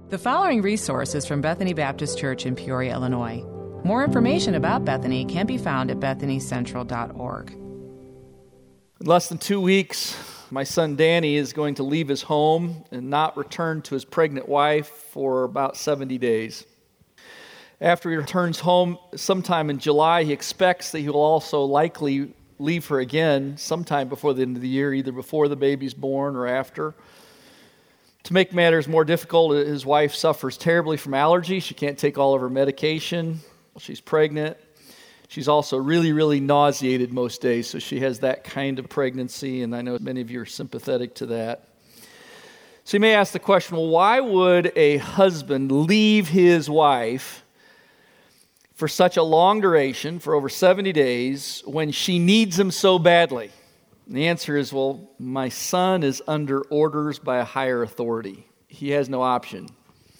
The following resource is from Bethany Baptist Church in Peoria, Illinois. More information about Bethany can be found at bethanycentral.org. In less than 2 weeks, my son Danny is going to leave his home and not return to his pregnant wife for about 70 days. After he returns home sometime in July, he expects that he will also likely leave her again sometime before the end of the year, either before the baby's born or after. To make matters more difficult, his wife suffers terribly from allergies. She can't take all of her medication while she's pregnant. She's also really nauseated most days, so she has that kind of pregnancy, and I know many of you are sympathetic to that. So you may ask the question, well, why would a husband leave his wife for such a long duration, for over 70 days, when she needs him so badly? And the answer is, well, my son is under orders by a higher authority. He has no option.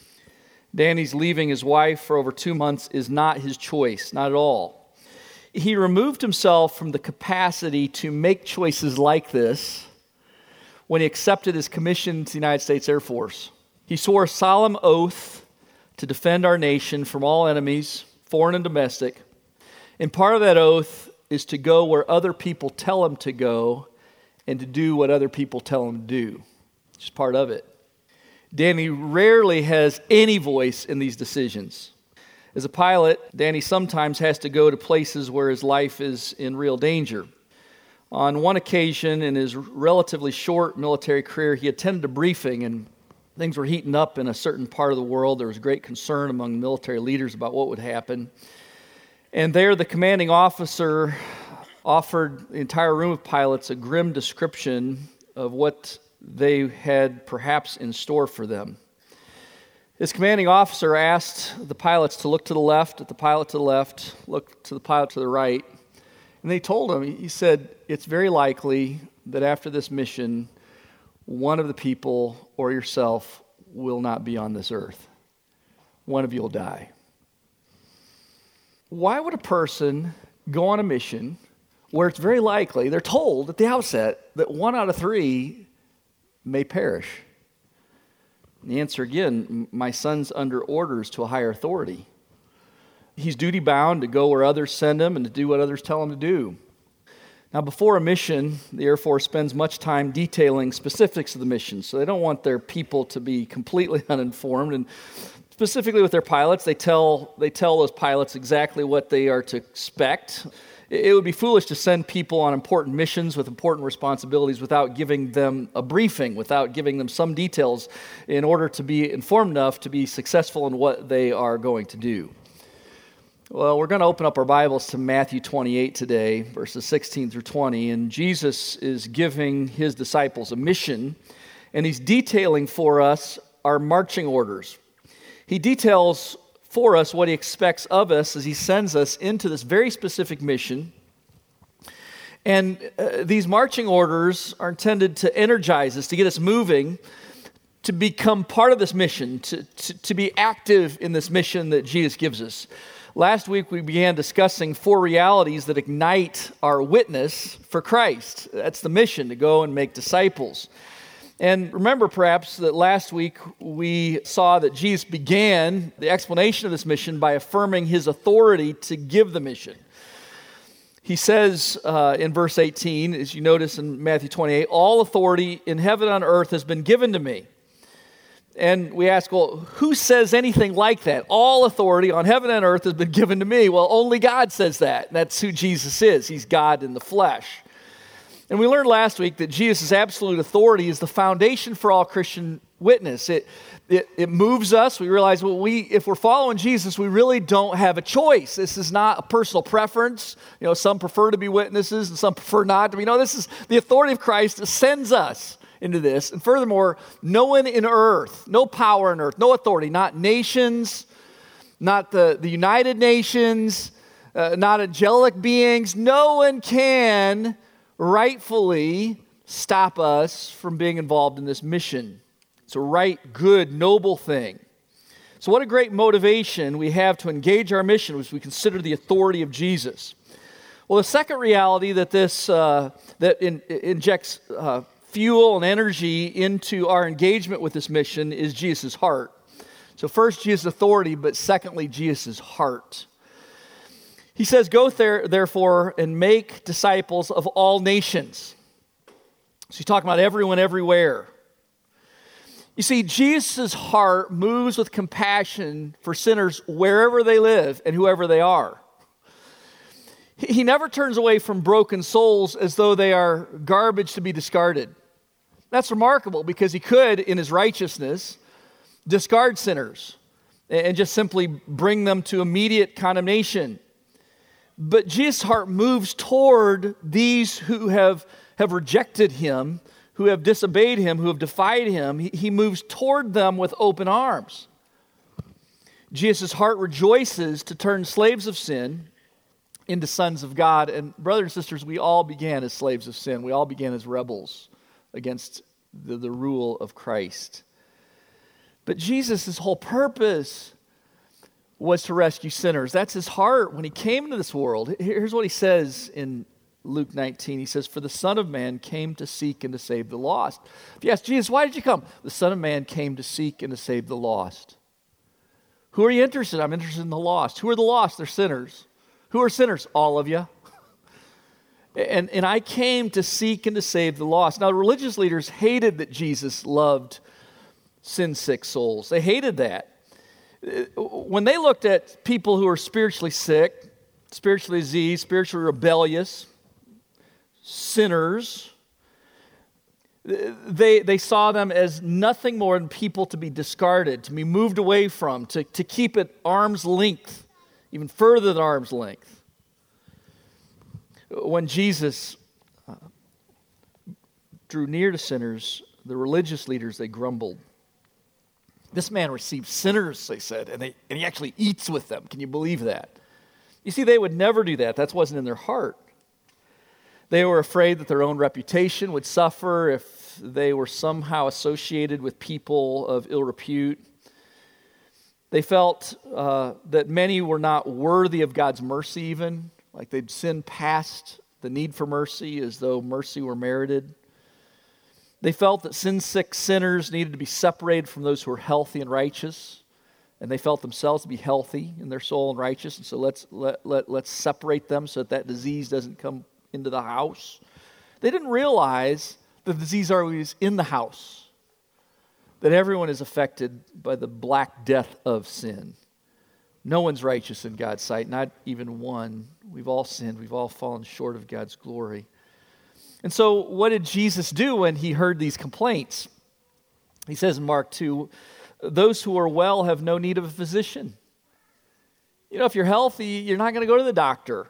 Danny's leaving his wife for over 2 months is not his choice, not at all. He removed himself from the capacity to make choices like this when he accepted his commission to the United States Air Force. He swore a solemn oath to defend our nation from all enemies, foreign and domestic. And part of that oath is to go where other people tell him to go and to do what other people tell him to do. It's just part of it. Danny rarely has any voice in these decisions. As a pilot, Danny sometimes has to go to places where his life is in real danger. On one occasion in his relatively short military career, he attended a briefing and things were heating up in a certain part of the world. There was great concern among military leaders about what would happen. And there, the commanding officer offered the entire room of pilots a grim description of what they had perhaps in store for them. His commanding officer asked the pilots to look to the left, at the pilot to the left, look to the pilot to the right. And they told him, he said, it's very likely that after this mission, one of the people or yourself will not be on this earth. One of you will die. Why would a person go on a mission where it's very likely, they're told at the outset, that 1 out of 3 may perish? And the answer again, my son's under orders to a higher authority. He's duty bound to go where others send him and to do what others tell him to do. Now, before a mission, the Air Force spends much time detailing specifics of the mission, so they don't want their people to be completely uninformed. And specifically with their pilots, they tell those pilots exactly what they are to expect. It would be foolish to send people on important missions with important responsibilities without giving them a briefing, without giving them some details in order to be informed enough to be successful in what they are going to do. Well, we're going to open up our Bibles to Matthew 28 today, verses 16 through 20, and Jesus is giving his disciples a mission, and he's detailing for us our marching orders. He details for us what he expects of us as he sends us into this very specific mission. And these marching orders are intended to energize us, to get us moving, to become part of this mission, to be active in this mission that Jesus gives us. Last week we began discussing 4 realities that ignite our witness for Christ. That's the mission, to go and make disciples. And remember perhaps that last week we saw that Jesus began the explanation of this mission by affirming his authority to give the mission. He says in verse 18, as you notice in Matthew 28, all authority in heaven and on earth has been given to me. And we ask, well, who says anything like that? All authority on heaven and earth has been given to me. Well, only God says that. That's who Jesus is. He's God in the flesh. And we learned last week that Jesus' absolute authority is the foundation for all Christian witness. It moves us. We realize, well, if we're following Jesus, we really don't have a choice. This is not a personal preference. Some prefer to be witnesses and some prefer not to be. No, this is the authority of Christ that sends us into this. And furthermore, no one in earth, no power on earth, no authority, not nations, not the United Nations, not angelic beings, no one can rightfully stop us from being involved in this mission. It's a right, good, noble thing. So what a great motivation we have to engage our mission as we consider the authority of Jesus. Well, the second reality that injects fuel and energy into our engagement with this mission is Jesus' heart. So first, Jesus' authority, but secondly, Jesus' heart. He says, go therefore and make disciples of all nations. So he's talking about everyone, everywhere. You see, Jesus' heart moves with compassion for sinners wherever they live and whoever they are. He never turns away from broken souls as though they are garbage to be discarded. That's remarkable because he could, in his righteousness, discard sinners and just simply bring them to immediate condemnation. But Jesus' heart moves toward these who have rejected him, who have disobeyed him, who have defied him. He moves toward them with open arms. Jesus' heart rejoices to turn slaves of sin into sons of God. And brothers and sisters, we all began as slaves of sin. We all began as rebels against the rule of Christ. But Jesus' whole purpose was to rescue sinners. That's his heart when he came into this world. Here's what he says in Luke 19. He says, for the Son of Man came to seek and to save the lost. If you ask Jesus, why did you come? The Son of Man came to seek and to save the lost. Who are you interested in? I'm interested in the lost. Who are the lost? They're sinners. Who are sinners? All of you. And I came to seek and to save the lost. Now, the religious leaders hated that Jesus loved sin-sick souls. They hated that. When they looked at people who are spiritually sick, spiritually diseased, spiritually rebellious, sinners, they saw them as nothing more than people to be discarded, to be moved away from, to keep at arm's length, even further than arm's length. When Jesus drew near to sinners, the religious leaders, they grumbled. This man receives sinners, they said, and he actually eats with them. Can you believe that? You see, they would never do that. That wasn't in their heart. They were afraid that their own reputation would suffer if they were somehow associated with people of ill repute. They felt that many were not worthy of God's mercy even, like they'd sinned past the need for mercy as though mercy were merited. They felt that sin-sick sinners needed to be separated from those who were healthy and righteous, and they felt themselves to be healthy in their soul and righteous, and so let's separate them so that disease doesn't come into the house. They didn't realize the disease always in the house, that everyone is affected by the black death of sin. No one's righteous in God's sight, not even one. We've all sinned. We've all fallen short of God's glory. And so what did Jesus do when he heard these complaints? He says in Mark 2, those who are well have no need of a physician. You know, if you're healthy, you're not going to go to the doctor.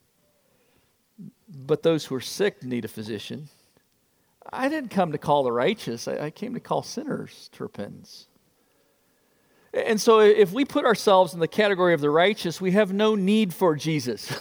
But those who are sick need a physician. I didn't come to call the righteous. I came to call sinners to repentance. And so if we put ourselves in the category of the righteous, we have no need for Jesus.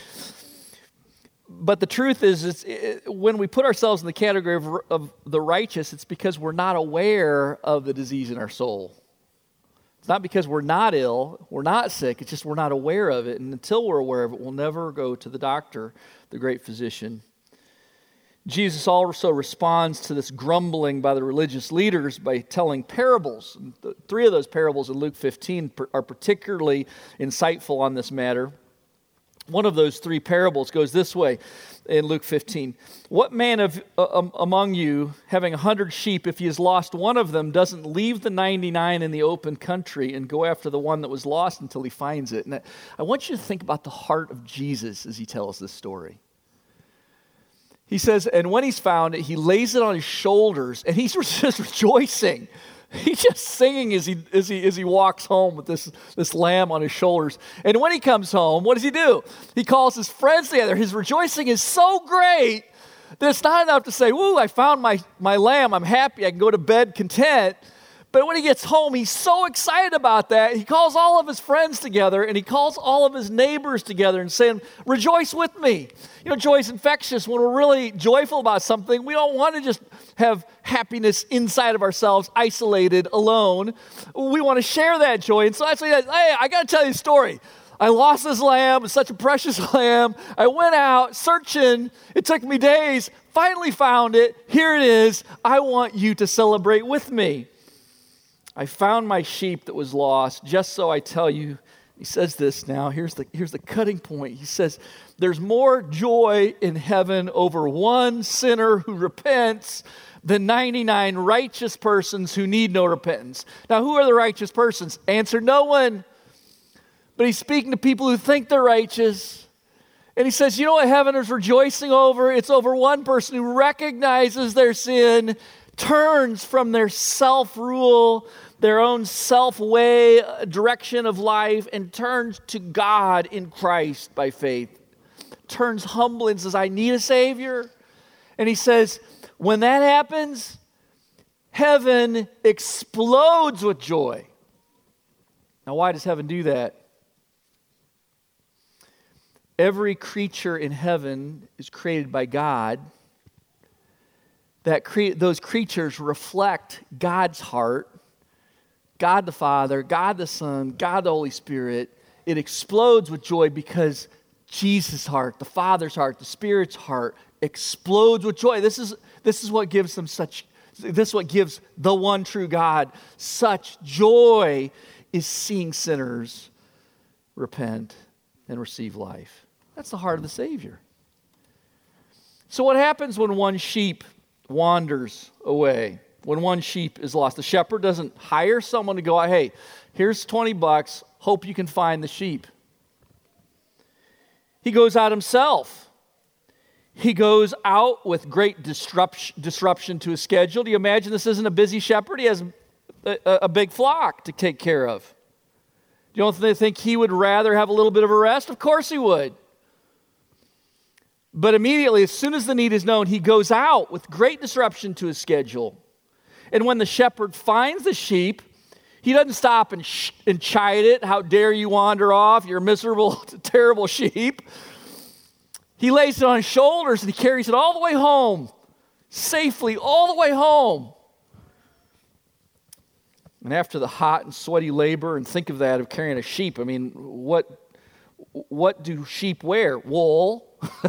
But the truth is, when we put ourselves in the category of the righteous, it's because we're not aware of the disease in our soul. It's not because we're not ill, we're not sick, it's just we're not aware of it. And until we're aware of it, we'll never go to the doctor, the great physician. Jesus also responds to this grumbling by the religious leaders by telling parables. Three of those parables in Luke 15 are particularly insightful on this matter. One of those three parables goes this way in Luke 15. What man among you, having 100 sheep, if he has lost one of them, doesn't leave the 99 in the open country and go after the one that was lost until he finds it? And I want you to think about the heart of Jesus as he tells this story. He says, and when he's found it, he lays it on his shoulders, and he's just rejoicing. He's just singing as he walks home with this lamb on his shoulders. And when he comes home, what does he do? He calls his friends together. His rejoicing is so great that it's not enough to say, woo, I found my lamb. I'm happy. I can go to bed content. But when he gets home, he's so excited about that. He calls all of his friends together, and he calls all of his neighbors together and saying, rejoice with me. You know, joy is infectious. When we're really joyful about something, we don't want to just have happiness inside of ourselves, isolated, alone. We want to share that joy. And so that's what he says, hey, I got to tell you a story. I lost this lamb. It's such a precious lamb. I went out searching. It took me days. Finally found it. Here it is. I want you to celebrate with me. I found my sheep that was lost, just so I tell you. He says this now. Here's the cutting point. He says, there's more joy in heaven over one sinner who repents than 99 righteous persons who need no repentance. Now, who are the righteous persons? Answer, no one. But he's speaking to people who think they're righteous. And he says, you know what heaven is rejoicing over? It's over one person who recognizes their sin, turns from their self-rule, their own self-way, direction of life, and turns to God in Christ by faith. Turns humble and says, I need a Savior. And he says, when that happens, heaven explodes with joy. Now, why does heaven do that? Every creature in heaven is created by God. Those creatures reflect God's heart, God the Father, God the Son, God the Holy Spirit. It explodes with joy because Jesus' heart, the Father's heart, the Spirit's heart explodes with joy. This is what gives them such. This is what gives the one true God such joy, is seeing sinners repent and receive life. That's the heart of the Savior. So what happens when one sheep wanders away? When one sheep is lost? The shepherd doesn't hire someone to go, hey, here's $20, hope you can find the sheep. He goes out himself. He goes out with great disruption to his schedule. Do you imagine this isn't a busy shepherd? He has a big flock to take care of. Do you don't think he would rather have a little bit of a rest? Of course he would. But immediately, as soon as the need is known, he goes out with great disruption to his schedule. And when the shepherd finds the sheep, he doesn't stop and chide it. How dare you wander off? You're a miserable, terrible sheep. He lays it on his shoulders and he carries it all the way home, safely, all the way home. And after the hot and sweaty labor, and think of that, of carrying a sheep, I mean, what do sheep wear? Wool.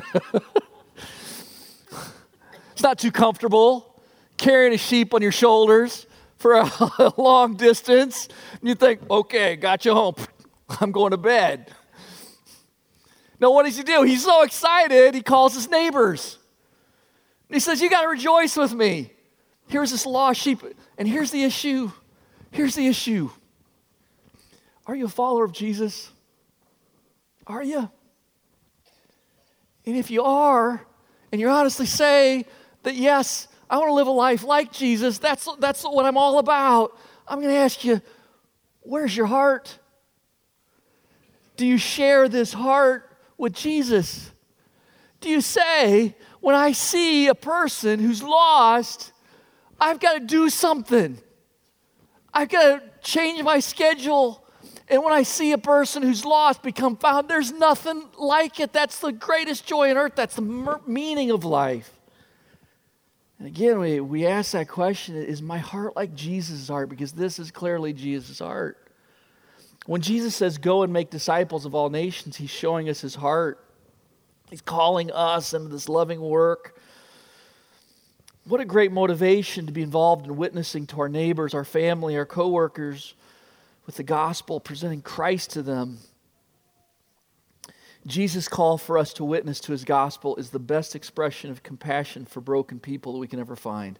It's not too comfortable carrying a sheep on your shoulders for a long distance. You think, okay, got you home. I'm going to bed. Now, what does he do? He's so excited, he calls his neighbors. He says, you got to rejoice with me. Here's this lost sheep. And here's the issue. Here's the issue. Are you a follower of Jesus? Are you? And if you are, and you honestly say that, yes, I want to live a life like Jesus, that's what I'm all about, I'm going to ask you, where's your heart? Do you share this heart with Jesus? Do you say, when I see a person who's lost, I've got to do something. I've got to change my schedule. And when I see a person who's lost become found, there's nothing like it. That's the greatest joy on earth. That's the meaning of life. And again, we ask that question, is my heart like Jesus' heart? Because this is clearly Jesus' heart. When Jesus says, go and make disciples of all nations, he's showing us his heart. He's calling us into this loving work. What a great motivation to be involved in witnessing to our neighbors, our family, our coworkers with the gospel, presenting Christ to them. Jesus' call for us to witness to his gospel is the best expression of compassion for broken people that we can ever find.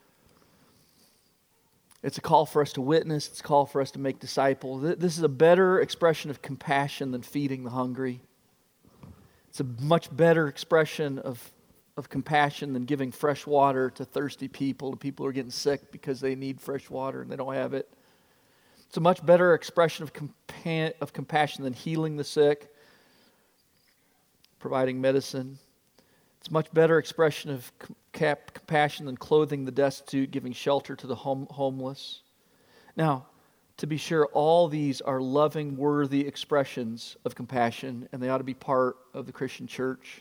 It's a call for us to witness. It's a call for us to make disciples. This is a better expression of compassion than feeding the hungry. It's a much better expression of compassion than giving fresh water to thirsty people, to people who are getting sick because they need fresh water and they don't have it. It's a much better expression of compassion than healing the sick, providing medicine. It's a much better expression of compassion than clothing the destitute, giving shelter to the homeless. Now, to be sure, all these are loving, worthy expressions of compassion, and they ought to be part of the Christian church.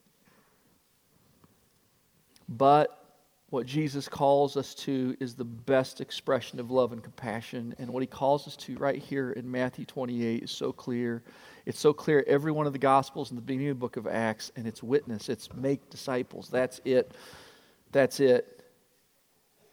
But what Jesus calls us to is the best expression of love and compassion. And what he calls us to right here in Matthew 28 is so clear. It's so clear every one of the Gospels in the beginning of the book of Acts, and it's witness. It's make disciples. That's it. That's it.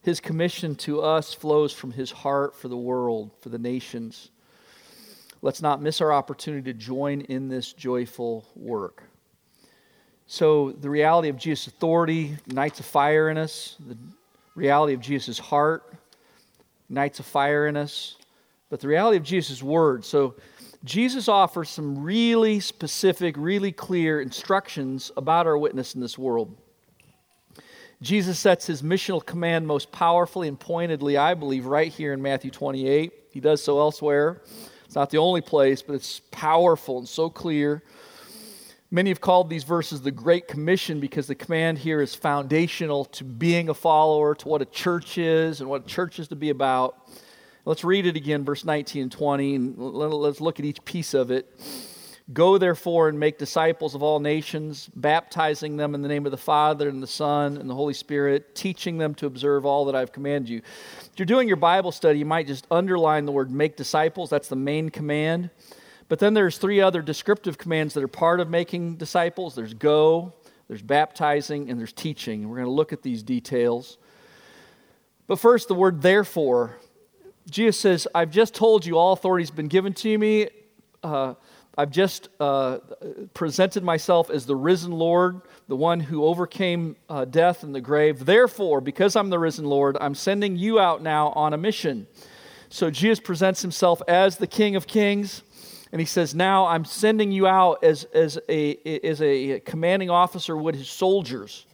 His commission to us flows from His heart for the world, for the nations. Let's not miss our opportunity to join in this joyful work. So the reality of Jesus' authority ignites a fire in us. The reality of Jesus' heart ignites a fire in us. But the reality of Jesus' word. So Jesus offers some really specific, really clear instructions about our witness in this world. Jesus sets His missional command most powerfully and pointedly, I believe, right here in Matthew 28. He does so elsewhere. It's not the only place, but it's powerful and so clear. Many have called these verses the Great Commission because the command here is foundational to being a follower, to what a church is and what a church is to be about. Let's read it again, verse 19 and 20, and let's look at each piece of it. Go, therefore, and make disciples of all nations, baptizing them in the name of the Father and the Son and the Holy Spirit, teaching them to observe all that I've commanded you. If you're doing your Bible study, you might just underline the word make disciples. That's the main command. But then there's 3 other descriptive commands that are part of making disciples. There's go, there's baptizing, and there's teaching. And we're going to look at these details. But first, the word therefore. Jesus says, I've just told you all authority has been given to me. I've just presented myself as the risen Lord, the one who overcame death and the grave. Therefore, because I'm the risen Lord, I'm sending you out now on a mission. So Jesus presents Himself as the King of Kings, and He says, now I'm sending you out as a commanding officer would his soldiers.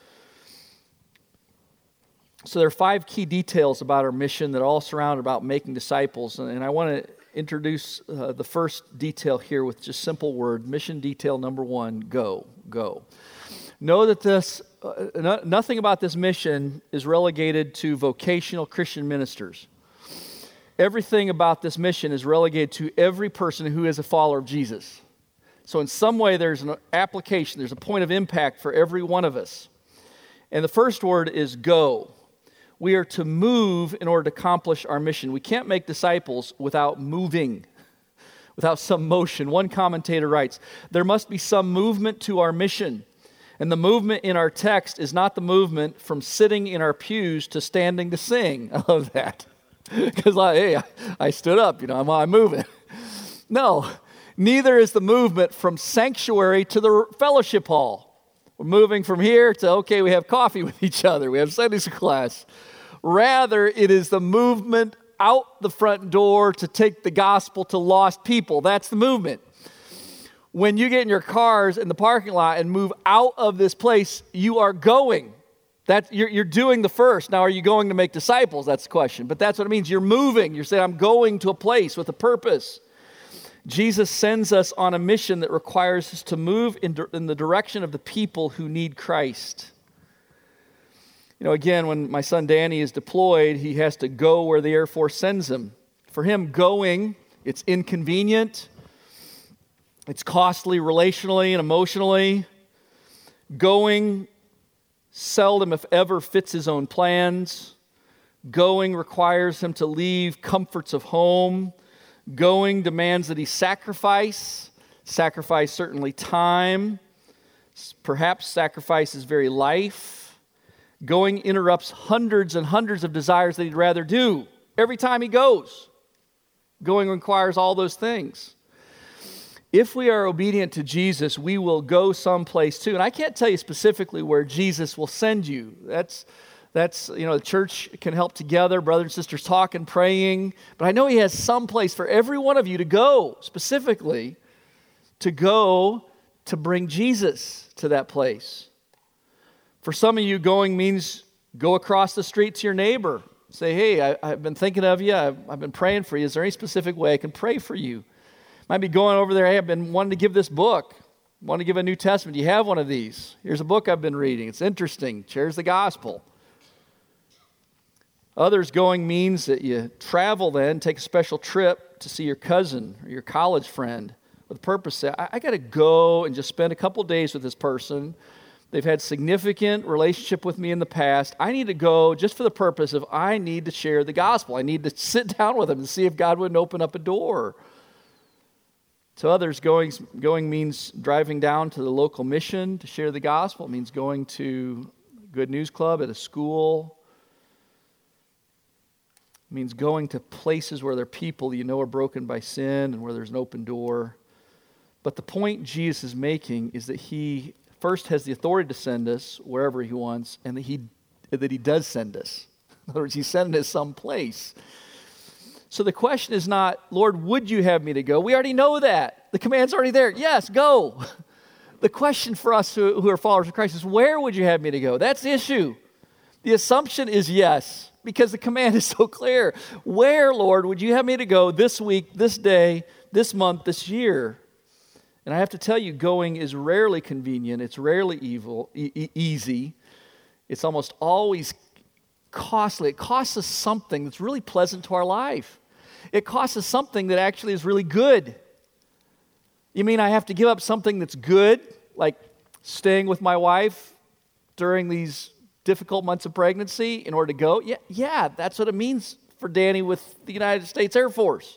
So there are 5 key details about our mission that are all surrounded about making disciples, and I want to introduce the first detail here with just simple word. Mission detail number 1, go, go. Know that nothing about this mission is relegated to vocational Christian ministers. Everything about this mission is relegated to every person who is a follower of Jesus. So in some way there's an application, there's a point of impact for every one of us. And the first word is go. We are to move in order to accomplish our mission. We can't make disciples without moving, without some motion. One commentator writes, there must be some movement to our mission. And the movement in our text is not the movement from sitting in our pews to standing to sing. I love that. Because I stood up, I'm moving. No, neither is the movement from sanctuary to the fellowship hall. We're moving from here to, okay, we have coffee with each other. We have Sunday school class. Rather, it is the movement out the front door to take the gospel to lost people. That's the movement. When you get in your cars in the parking lot and move out of this place, you are going. You're doing the first. Now, are you going to make disciples? That's the question. But that's what it means. You're moving. You're saying, I'm going to a place with a purpose. Jesus sends us on a mission that requires us to move in the direction of the people who need Christ. Again, when my son Danny is deployed, he has to go where the Air Force sends him. For him, going, it's inconvenient. It's costly relationally and emotionally. Going seldom, if ever, fits his own plans. Going requires him to leave comforts of home. Going demands that he sacrifice certainly time, perhaps sacrifice his very life. Going interrupts hundreds and hundreds of desires that he'd rather do every time he goes. Going requires all those things. If we are obedient to Jesus, we will go someplace too. And I can't tell you specifically where Jesus will send you. That's the church can help together, brothers and sisters talking, praying. But I know He has some place for every one of you to go, specifically to go to bring Jesus to that place. For some of you, going means go across the street to your neighbor. Say, hey, I've been thinking of you. I've been praying for you. Is there any specific way I can pray for you? Might be going over there, hey, I've been wanting to give this book. Want to give a New Testament. Do you have one of these? Here's a book I've been reading. It's interesting. Shares the gospel. Others, going means that you travel then, take a special trip to see your cousin or your college friend with the purpose that I got to go and just spend a couple days with this person. They've had significant relationship with me in the past. I need to go just for the purpose of I need to share the gospel. I need to sit down with them and see if God wouldn't open up a door. To others, going means driving down to the local mission to share the gospel. It means going to Good News Club at a school. It means going to places where there are people you know are broken by sin and where there's an open door. But the point Jesus is making is that he first has the authority to send us wherever he wants, and that he does send us. In other words, he's sending us someplace. So the question is not, Lord, would you have me to go? We already know that. The command's already there. Yes, go. The question for us who are followers of Christ is, where would you have me to go? That's the issue. The assumption is yes, because the command is so clear. Where, Lord, would you have me to go this week, this day, this month, this year? And I have to tell you, going is rarely convenient. It's rarely easy. It's almost always costly. It costs us something that's really pleasant to our life. It costs us something that actually is really good. You mean I have to give up something that's good, like staying with my wife during these difficult months of pregnancy in order to go? Yeah, that's what it means for Danny with the United States Air Force.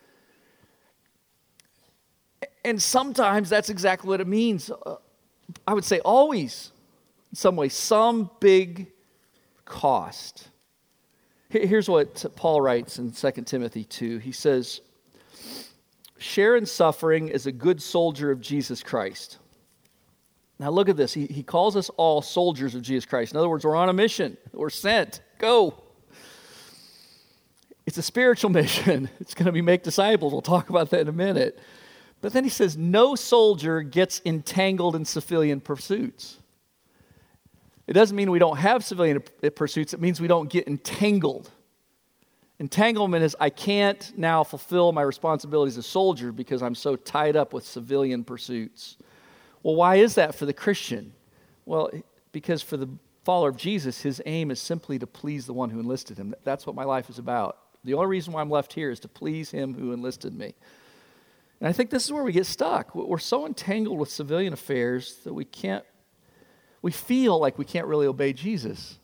And sometimes that's exactly what it means. I would say always, in some way, some big cost. Here's what Paul writes in 2 Timothy 2. He says, share in suffering as a good soldier of Jesus Christ. Now look at this. He calls us all soldiers of Jesus Christ. In other words, we're on a mission. We're sent. Go. It's a spiritual mission. It's going to be make disciples. We'll talk about that in a minute. But then he says, no soldier gets entangled in civilian pursuits. It doesn't mean we don't have civilian pursuits. It means we don't get entangled. Entanglement is I can't now fulfill my responsibilities as a soldier because I'm so tied up with civilian pursuits. Well, why is that for the Christian? Well, because for the follower of Jesus, his aim is simply to please the one who enlisted him. That's what my life is about. The only reason why I'm left here is to please him who enlisted me. And I think this is where we get stuck. We're so entangled with civilian affairs that we feel like we can't really obey Jesus.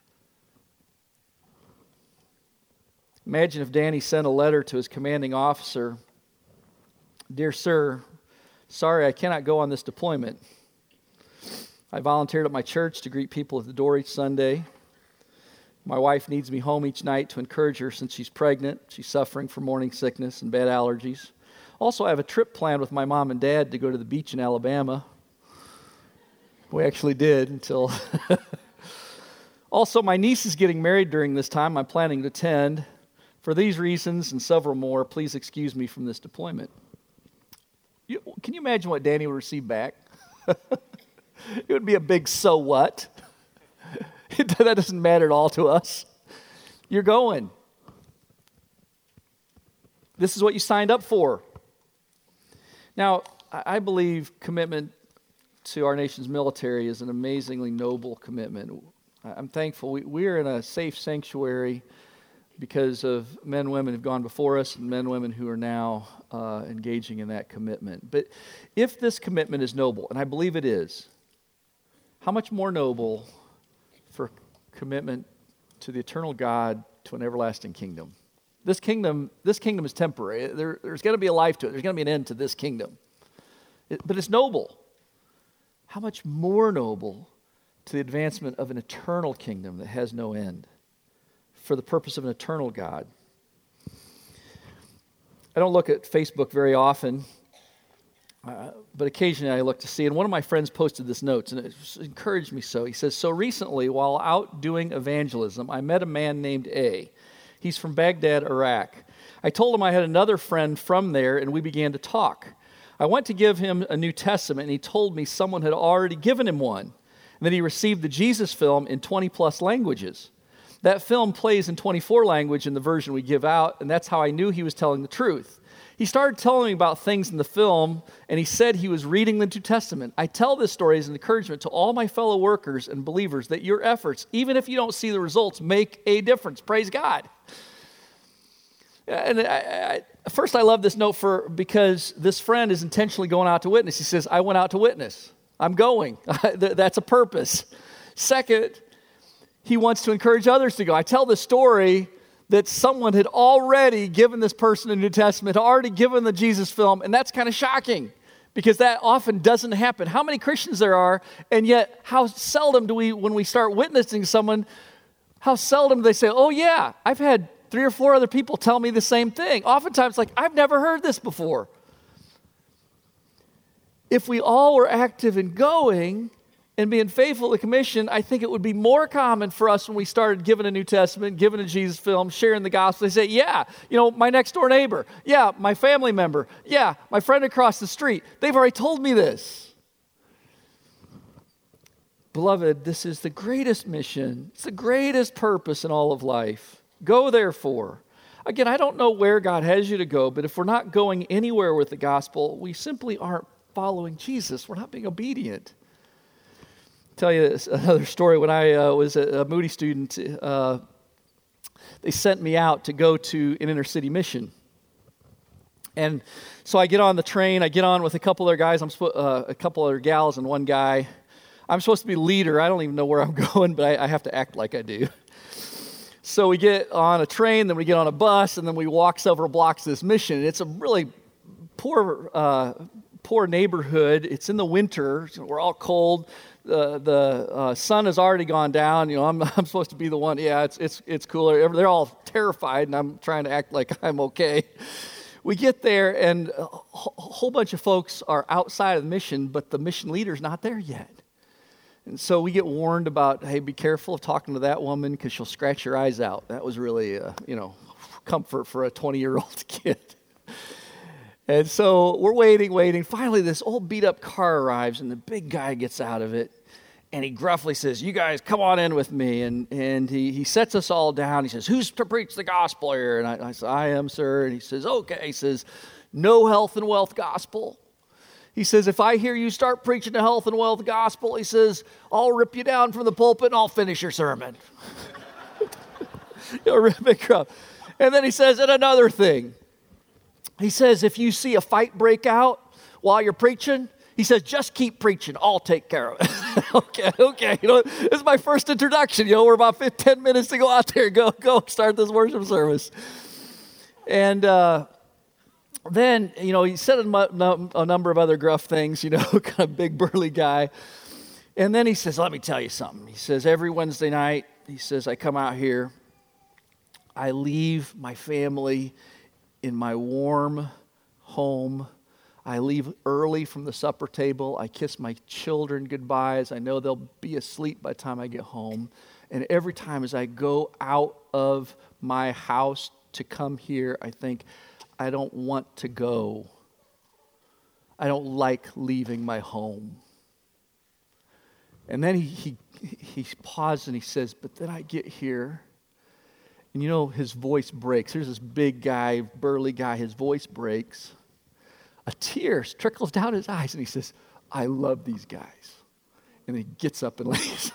Imagine if Danny sent a letter to his commanding officer, Dear Sir, sorry I cannot go on this deployment. I volunteered at my church to greet people at the door each Sunday. My wife needs me home each night to encourage her since she's pregnant. She's suffering from morning sickness and bad allergies. Also, I have a trip planned with my mom and dad to go to the beach in Alabama. We actually did until... Also, my niece is getting married during this time. I'm planning to attend. For these reasons and several more, please excuse me from this deployment. Can you imagine what Danny would receive back? It would be a big so what. That doesn't matter at all to us. You're going. This is what you signed up for. Now, I believe commitment to our nation's military is an amazingly noble commitment. I'm thankful. We're in a safe sanctuary because of men and women who've gone before us and men and women who are now engaging in that commitment. But if this commitment is noble, and I believe it is, how much more noble for commitment to the eternal God, to an everlasting kingdom? This kingdom is temporary. There's going to be a life to it. There's going to be an end to this kingdom. But it's noble. How much more noble to the advancement of an eternal kingdom that has no end, for the purpose of an eternal God. I don't look at Facebook very often, but occasionally I look to see, and one of my friends posted this note, and it encouraged me so. He says, so recently, while out doing evangelism, I met a man named A. He's from Baghdad, Iraq. I told him I had another friend from there, and we began to talk. I went to give him a New Testament, and he told me someone had already given him one, and that he received the Jesus film in 20-plus languages. That film plays in 24 language in the version we give out, and that's how I knew he was telling the truth. He started telling me about things in the film, and he said he was reading the New Testament. I tell this story as an encouragement to all my fellow workers and believers that your efforts, even if you don't see the results, make a difference. Praise God. And first, I love this note because this friend is intentionally going out to witness. He says, I went out to witness. I'm going. That's a purpose. Second, he wants to encourage others to go. I tell this story that someone had already given this person a New Testament, had already given the Jesus film, and that's kind of shocking because that often doesn't happen. How many Christians there are, and yet how seldom do we, when we start witnessing someone, how seldom do they say, oh yeah, I've had 3 or 4 other people tell me the same thing. Oftentimes, like, I've never heard this before. If we all were active in going and being faithful to the commission, I think it would be more common for us when we started giving a New Testament, giving a Jesus film, sharing the gospel. They say, yeah, my next door neighbor. Yeah, my family member. Yeah, my friend across the street. They've already told me this. Beloved, this is the greatest mission. It's the greatest purpose in all of life. Go therefore. Again, I don't know where God has you to go, but if we're not going anywhere with the gospel, we simply aren't following Jesus. We're not being obedient. I'll tell you another story. When I was a Moody student, they sent me out to go to an inner city mission. And so I get on the train. I get on with a couple other guys. A couple other gals and one guy. I'm supposed to be leader. I don't even know where I'm going, but I have to act like I do. So we get on a train, then we get on a bus, and then we walk several blocks to this mission. It's a really poor neighborhood. It's in the winter. We're all cold. The sun has already gone down. I'm supposed to be the one. Yeah, it's cooler. They're all terrified, and I'm trying to act like I'm okay. We get there, and a whole bunch of folks are outside of the mission, but the mission leader's not there yet. And so we get warned about, hey, be careful of talking to that woman because she'll scratch your eyes out. That was really, comfort for a 20-year-old kid. And so we're waiting. Finally, this old beat-up car arrives, and the big guy gets out of it, and he gruffly says, you guys, come on in with me. And he sets us all down. He says, who's to preach the gospel here? And I said, I am, sir. And he says, okay. He says, no health and wealth gospel. He says, if I hear you start preaching the health and wealth gospel, he says, I'll rip you down from the pulpit and I'll finish your sermon. And then he says, and another thing. He says, if you see a fight break out while you're preaching, he says, just keep preaching. I'll take care of it. Okay. This is my first introduction. We're about 10 minutes to go out there. Go start this worship service. And then, he said a number of other gruff things, kind of big burly guy. And then he says, let me tell you something. He says, every Wednesday night, he says, I come out here. I leave my family in my warm home. I leave early from the supper table. I kiss my children goodbye as I know they'll be asleep by the time I get home. And every time as I go out of my house to come here, I think, I don't want to go. I don't like leaving my home. And then he paused and he says, but then I get here. And his voice breaks. Here's this big guy, burly guy. His voice breaks. A tear trickles down his eyes. And he says, I love these guys. And he gets up and leaves.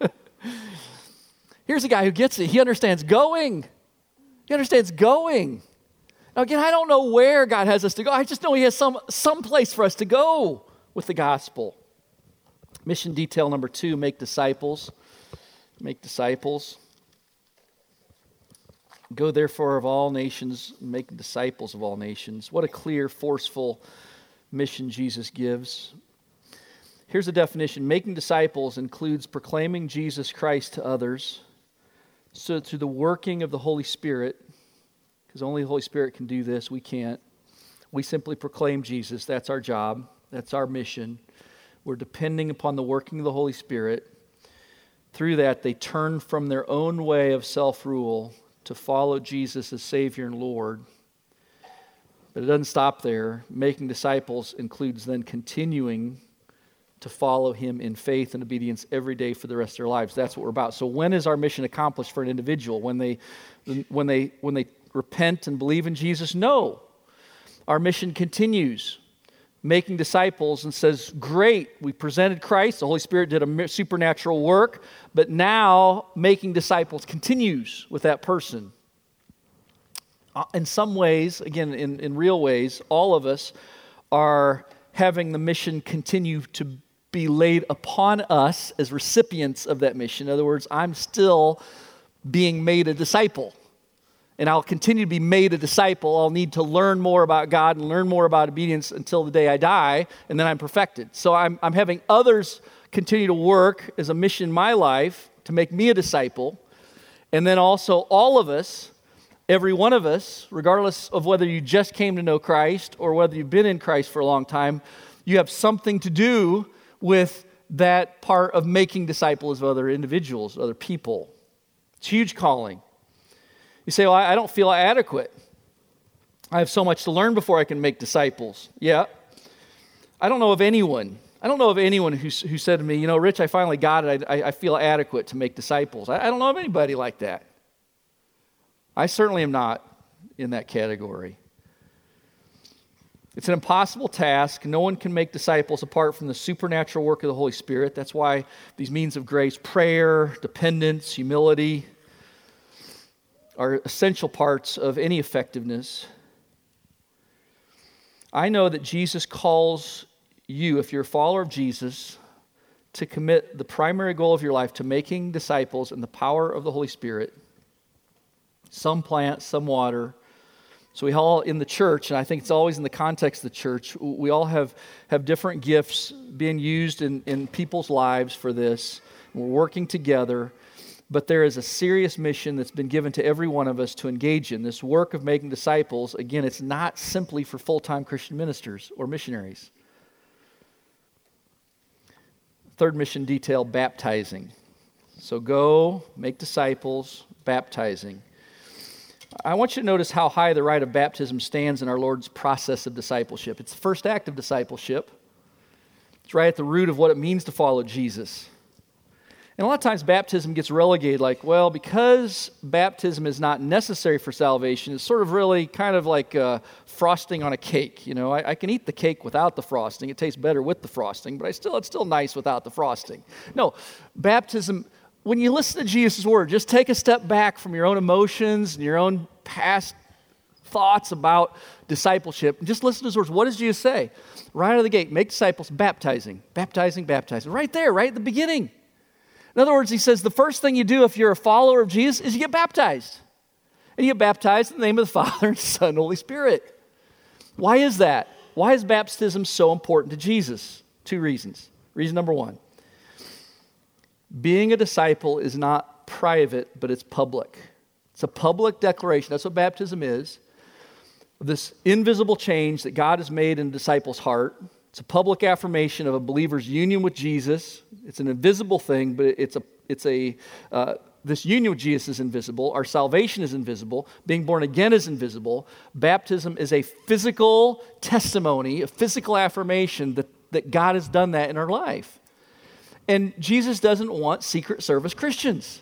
Here's a guy who gets it. He understands going. Now, again, I don't know where God has us to go. I just know he has some place for us to go with the gospel. Mission detail number 2, make disciples. Make disciples. Go therefore of all nations, make disciples of all nations. What a clear, forceful mission Jesus gives. Here's a definition. Making disciples includes proclaiming Jesus Christ to others. So through the working of the Holy Spirit, because only the Holy Spirit can do this, we can't. We simply proclaim Jesus. That's our job. That's our mission. We're depending upon the working of the Holy Spirit. Through that, they turn from their own way of self-rule to follow Jesus as Savior and Lord. But it doesn't stop there. Making disciples includes then continuing to follow him in faith and obedience every day for the rest of their lives. That's what we're about. So when is our mission accomplished for an individual? When they repent and believe in Jesus? No. Our mission continues. Making disciples and says, great, we presented Christ, the Holy Spirit did a supernatural work, but now making disciples continues with that person. In some ways, again, in real ways, all of us are having the mission continue to be laid upon us as recipients of that mission. In other words, I'm still being made a disciple. And I'll continue to be made a disciple. I'll need to learn more about God and learn more about obedience until the day I die, and then I'm perfected. So I'm having others continue to work as a mission in my life to make me a disciple. And then also all of us Every one of us, regardless of whether you just came to know Christ or whether you've been in Christ for a long time, you have something to do with that part of making disciples of other individuals, other people. It's a huge calling. You say, well, I don't feel adequate. I have so much to learn before I can make disciples. Yeah. I don't know of anyone who said to me, Rich, I finally got it. I feel adequate to make disciples. I don't know of anybody like that. I certainly am not in that category. It's an impossible task. No one can make disciples apart from the supernatural work of the Holy Spirit. That's why these means of grace, prayer, dependence, humility, are essential parts of any effectiveness. I know that Jesus calls you, if you're a follower of Jesus, to commit the primary goal of your life to making disciples in the power of the Holy Spirit. Some plant, some water. So we all in the church, and I think it's always in the context of the church, we all have different gifts being used in people's lives for this. We're working together, but there is a serious mission that's been given to every one of us to engage in. This work of making disciples, again, it's not simply for full-time Christian ministers or missionaries. Third mission detail, baptizing. So go, make disciples, baptizing. I want you to notice how high the rite of baptism stands in our Lord's process of discipleship. It's the first act of discipleship. It's right at the root of what it means to follow Jesus. And a lot of times baptism gets relegated because baptism is not necessary for salvation, it's sort of really kind of like frosting on a cake. I can eat the cake without the frosting. It tastes better with the frosting, but it's still nice without the frosting. No, baptism, when you listen to Jesus' word, just take a step back from your own emotions and your own past thoughts about discipleship, and just listen to his words. What does Jesus say? Right out of the gate, make disciples, baptizing. Right there, right at the beginning. In other words, he says the first thing you do if you're a follower of Jesus is you get baptized. And you get baptized in the name of the Father, and Son, and Holy Spirit. Why is that? Why is baptism so important to Jesus? 2 reasons. Reason number 1. Being a disciple is not private, but it's public. It's a public declaration. That's what baptism is. This invisible change that God has made in a disciple's heart. It's a public affirmation of a believer's union with Jesus. It's an invisible thing, but this union with Jesus is invisible. Our salvation is invisible. Being born again is invisible. Baptism is a physical testimony, a physical affirmation that God has done that in our life. And Jesus doesn't want secret service Christians.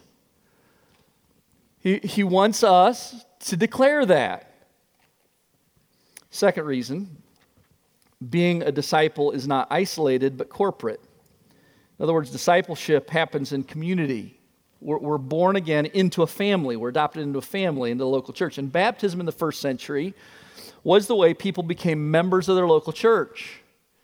He wants us to declare that. Second reason, being a disciple is not isolated but corporate. In other words, discipleship happens in community. We're born again into a family. We're adopted into a family, into the local church. And baptism in the first century was the way people became members of their local church.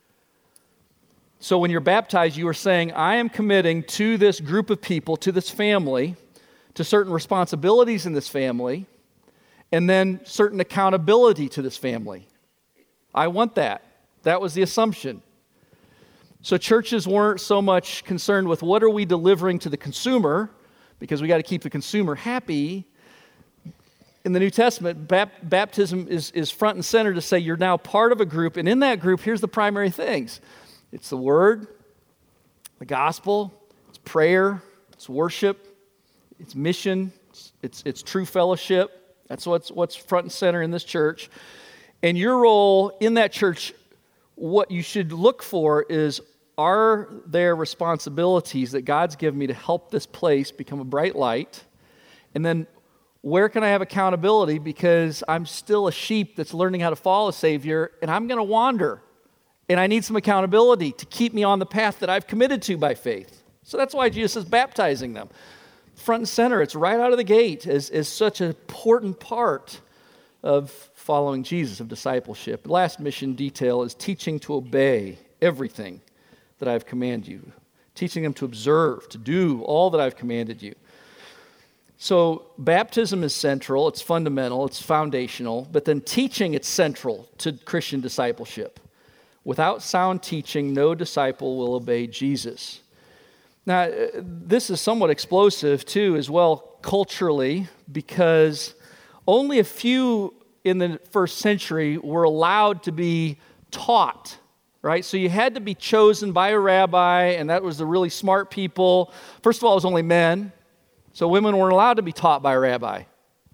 So when you're baptized, you are saying, I am committing to this group of people, to this family, to certain responsibilities in this family, and then certain accountability to this family. I want that. That was the assumption. So churches weren't so much concerned with what are we delivering to the consumer, because we got to keep the consumer happy. In the New Testament, baptism is front and center to say you're now part of a group, and in that group, here's the primary things. It's the Word, the gospel, it's prayer, it's worship, it's mission, it's true fellowship. That's what's front and center in this church. And your role in that church, what you should look for is, are there responsibilities that God's given me to help this place become a bright light? And then where can I have accountability, because I'm still a sheep that's learning how to follow a Savior, and I'm going to wander. And I need some accountability to keep me on the path that I've committed to by faith. So that's why Jesus is baptizing them. Front and center, it's right out of the gate as such an important part of following Jesus, of discipleship. The last mission detail is teaching to obey everything that I've commanded you. Teaching them to observe, to do all that I've commanded you. So baptism is central, it's fundamental, it's foundational, but then teaching, it's central to Christian discipleship. Without sound teaching, no disciple will obey Jesus. Now, this is somewhat explosive too as well culturally, because Only a few in the first century were allowed to be taught, right? So you had to be chosen by a rabbi, and that was the really smart people. First of all, it was only men, so women weren't allowed to be taught by a rabbi.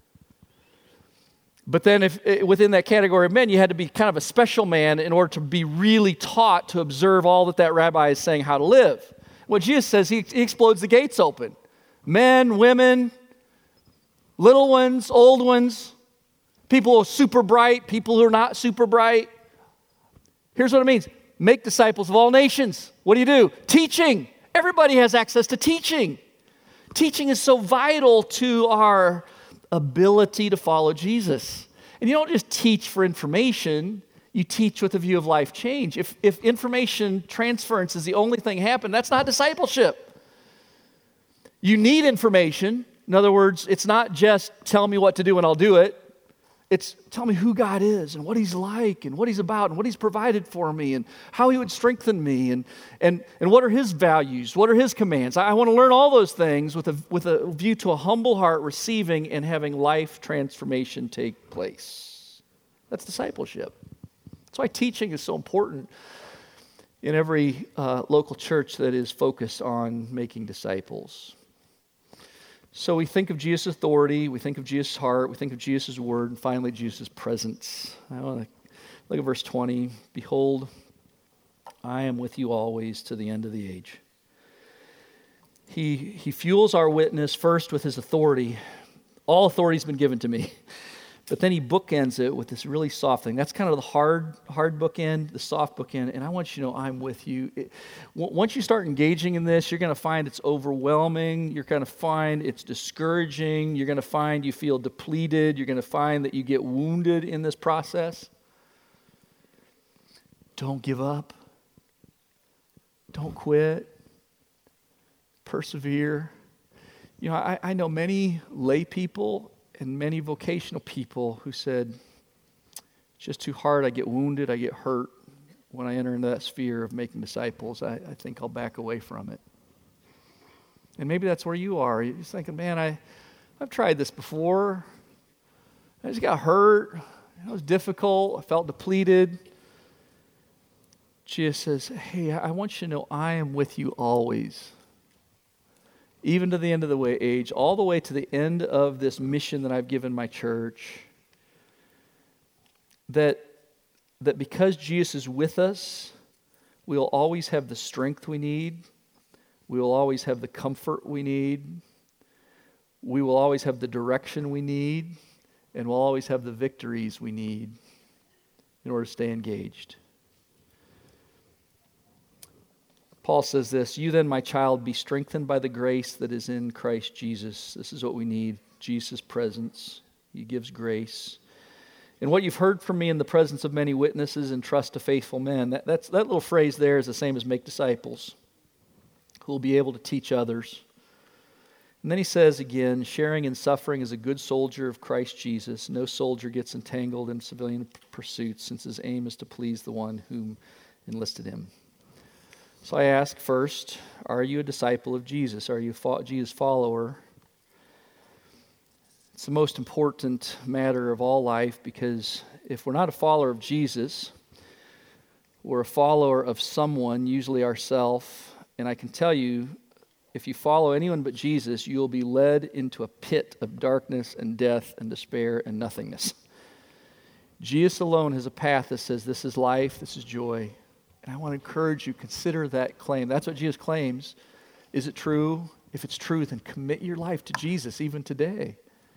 But then if within that category of men, you had to be kind of a special man in order to be really taught to observe all that rabbi is saying how to live. What Jesus says, he explodes the gates open. Men, women, little ones, old ones, people who are super bright, people who are not super bright. Here's what it means. Make disciples of all nations. What do? Teaching. Everybody has access to teaching. Teaching is so vital to our ability to follow Jesus. And you don't just teach for information, you teach with a view of life change. If information transference is the only thing happening, that's not discipleship. You need information. In other words, it's not just tell me what to do and I'll do it. It's tell me who God is and what He's like and what He's about and what He's provided for me and how He would strengthen me and what are His values, what are His commands. I want to learn all those things with a view to a humble heart, receiving and having life transformation take place. That's discipleship. That's why teaching is so important in every local church that is focused on making disciples. So we think of Jesus' authority, we think of Jesus' heart, we think of Jesus' word, and finally Jesus' presence. I want to look at verse 20. Behold, I am with you always to the end of the age. He fuels our witness first with His authority. All authority has been given to me. But then He bookends it with this really soft thing. That's kind of the hard bookend, the soft bookend. And I want you to know I'm with you. Once you start engaging in this, you're going to find it's overwhelming. You're going to find it's discouraging. You're going to find you feel depleted. You're going to find that you get wounded in this process. Don't give up. Don't quit. Persevere. You know, I know many lay people and many vocational people who said, it's just too hard, I get wounded, I get hurt when I enter into that sphere of making disciples. I think I'll back away from it. And maybe that's where you are. You're just thinking, man, I've tried this before. I just got hurt. It was difficult. I felt depleted. Jesus says, hey, I want you to know I am with you always. Even to the end of the age, all the way to the end of this mission that I've given my church, that because Jesus is with us, we'll always have the strength we need, we will always have the comfort we need, we will always have the direction we need, and we'll always have the victories we need in order to stay engaged. Paul says this, you then, my child, be strengthened by the grace that is in Christ Jesus. This is what we need, Jesus' presence. He gives grace. And what you've heard from me in the presence of many witnesses, entrust to faithful men. That little phrase there is the same as make disciples, who will be able to teach others. And then he says again, sharing in suffering as a good soldier of Christ Jesus. No soldier gets entangled in civilian pursuits, since his aim is to please the one whom enlisted him. So I ask first, are you a disciple of Jesus? Are you a Jesus follower? It's the most important matter of all life, because if we're not a follower of Jesus, we're a follower of someone, usually ourselves. And I can tell you, if you follow anyone but Jesus, you'll be led into a pit of darkness and death and despair and nothingness. Jesus alone has a path that says this is life, this is joy. And I want to encourage you, consider that claim. That's what Jesus claims. Is it true? If it's true, then commit your life to Jesus even today.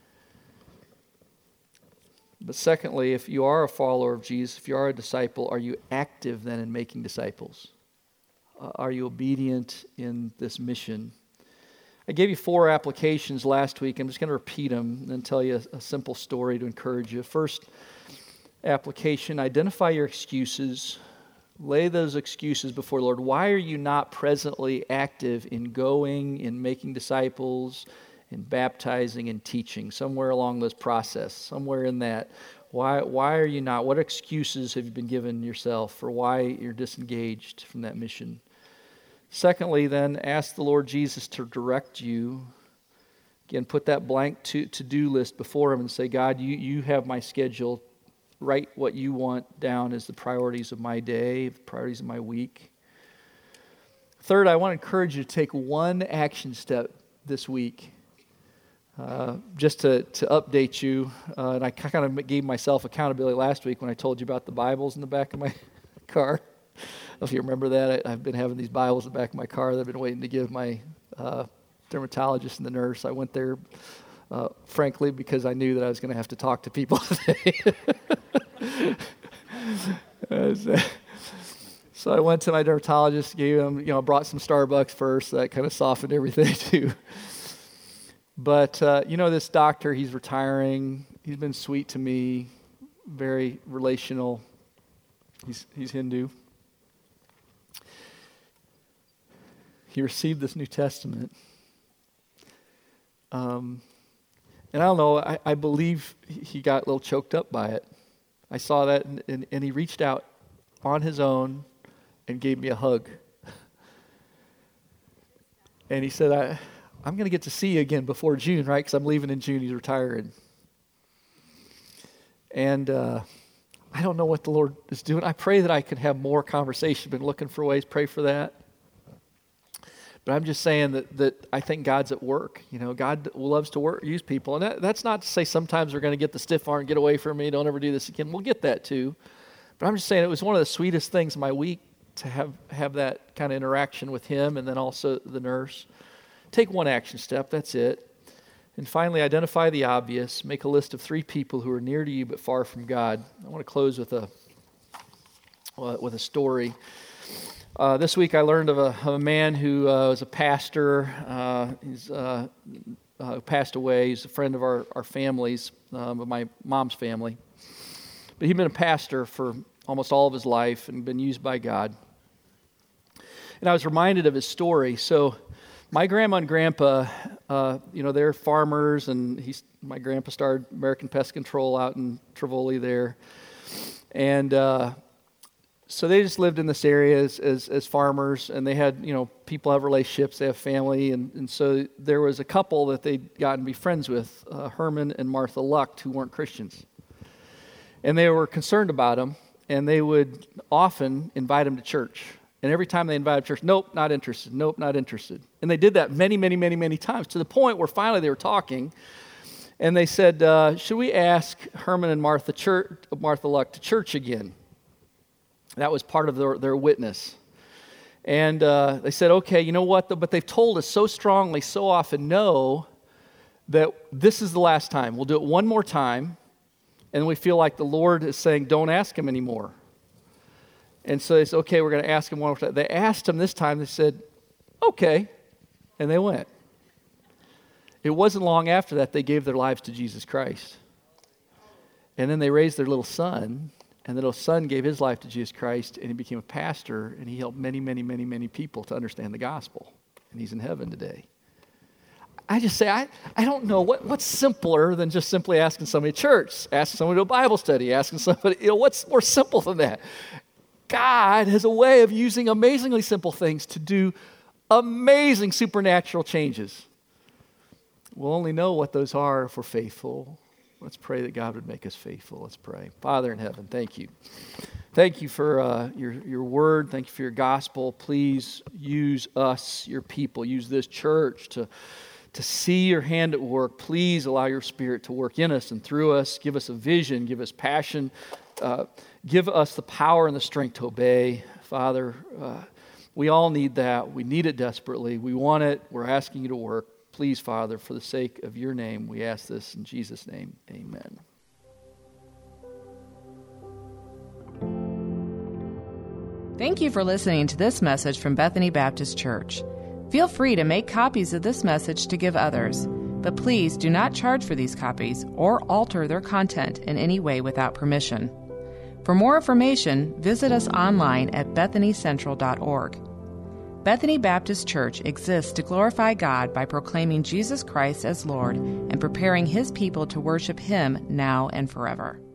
But secondly, if you are a follower of Jesus, if you are a disciple, are you active then in making disciples? Are you obedient in this mission? I gave you 4 applications last week. I'm just going to repeat them and then tell you a simple story to encourage you. First application, identify your excuses. Lay those excuses before the Lord. Why are you not presently active in going, in making disciples, in baptizing and teaching? Somewhere along this process, somewhere in that. Why are you not? What excuses have you been given yourself for why you're disengaged from that mission? Secondly, then, ask the Lord Jesus to direct you Again, put that blank to-do list before him and say, God, you have my schedule. Write what you want down as the priorities of my day, the priorities of my week. Third, I want to encourage you to take one action step this week. Just to update you, and I kind of gave myself accountability last week when I told you about the Bibles in the back of my car. I don't know if you remember that. I've been having these Bibles in the back of my car that I've been waiting to give my dermatologist and the nurse. I went there, frankly, because I knew that I was going to have to talk to people today. So I went to my dermatologist, gave him, brought some Starbucks first. So that kind of softened everything too. But, this doctor, he's retiring. He's been sweet to me, very relational. He's Hindu. He received this New Testament. And I don't know, I believe he got a little choked up by it. I saw that, and he reached out on his own and gave me a hug. And he said, I'm going to get to see you again before June, right? Because I'm leaving in June. He's retiring. And I don't know what the Lord is doing. I pray that I could have more conversation. Been looking for ways. Pray for that. But I'm just saying that I think God's at work. God loves to use people. And that's not to say sometimes they're going to get the stiff arm, get away from me, don't ever do this again. We'll get that too. But I'm just saying it was one of the sweetest things in my week to have that kind of interaction with him and then also the nurse. Take one action step, that's it. And finally, identify the obvious. Make a list of 3 people who are near to you but far from God. I want to close with a story. This week I learned of a man who was a pastor. He's passed away. He's a friend of our family's, of my mom's family. But he'd been a pastor for almost all of his life and been used by God. And I was reminded of his story. So my grandma and grandpa, they're farmers, and my grandpa started American Pest Control out in Tivoli there. And so they just lived in this area as farmers, and they had, people have relationships, they have family, and so there was a couple that they'd gotten to be friends with, Herman and Martha Lucht, who weren't Christians. And they were concerned about him, and they would often invite him to church. And every time they invited church, nope, not interested, nope, not interested. And they did that many, many, many, many times, to the point where finally they were talking, and they said, should we ask Herman and Martha Lucht to church again? That was part of their witness. And they said, okay, you know what? But they've told us so strongly, so often, no, that this is the last time. We'll do it one more time, and we feel like the Lord is saying, don't ask him anymore. And so they said, okay, we're going to ask him one more time. They asked him this time. They said, okay, and they went. It wasn't long after that they gave their lives to Jesus Christ. And then they raised their little son, and the little son gave his life to Jesus Christ, and he became a pastor, and he helped many, many, many, many people to understand the gospel. And he's in heaven today. I just say, I don't know what's simpler than just simply asking somebody to church, asking somebody to a Bible study, asking somebody, what's more simple than that? God has a way of using amazingly simple things to do amazing supernatural changes. We'll only know what those are if we're faithful. Let's pray that God would make us faithful. Let's pray. Father in heaven, thank you. Thank you for your word. Thank you for your gospel. Please use us, your people. Use this church to see your hand at work. Please allow your Spirit to work in us and through us. Give us a vision. Give us passion. Give us the power and the strength to obey. Father, we all need that. We need it desperately. We want it. We're asking you to work. Please, Father, for the sake of your name, we ask this in Jesus' name. Amen. Thank you for listening to this message from Bethany Baptist Church. Feel free to make copies of this message to give others, but please do not charge for these copies or alter their content in any way without permission. For more information, visit us online at bethanycentral.org. Bethany Baptist Church exists to glorify God by proclaiming Jesus Christ as Lord and preparing His people to worship Him now and forever.